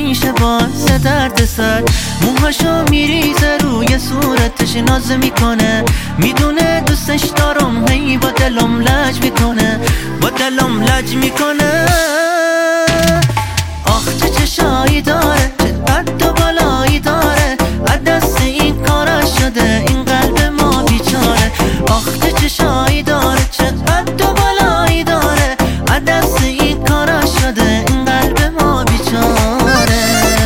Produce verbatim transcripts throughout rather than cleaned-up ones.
میشه باعث درد سر. موهاشو میریزه روی صورتش ناز میکنه، میدونه دوستش دارم، هی با دلم لج میکنه، با دلم لج میکنه. آخ چه چشایی داره، چه قد و بالایی داره، از دست این کارا شده این قلب ما بیچاره. آخ چه چشایی داره، چه قد و بالایی داره، از دست این کارا شده این قلب ما بیچاره.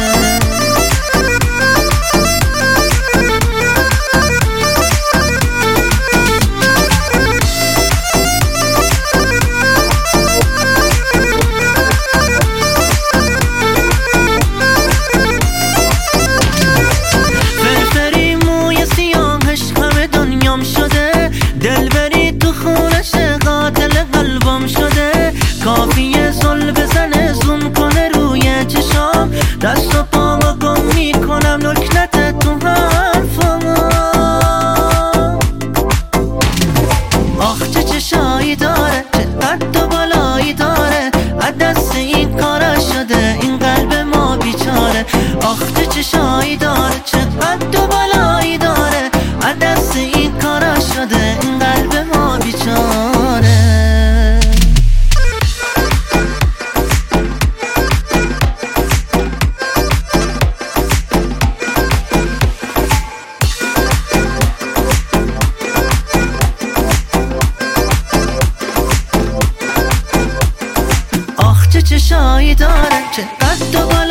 فرفری موی سیاهش همه دنیام شده، دلبری تو خونش قاتل قلبم شده. کافیه زل بزنه زوم کنه روی چشام، دست و پامو گم میکنم نکنت تو حرفم. آخ چه چشایی داره، چه قد و بالایی داره، از دست این کارا شده این قلب ما بیچاره. آخ چه چشایی داره، چه قد و بالایی داره، از دست این کارا شده این قلب ما بیچاره. آخ چه چشایی داره، چه قد و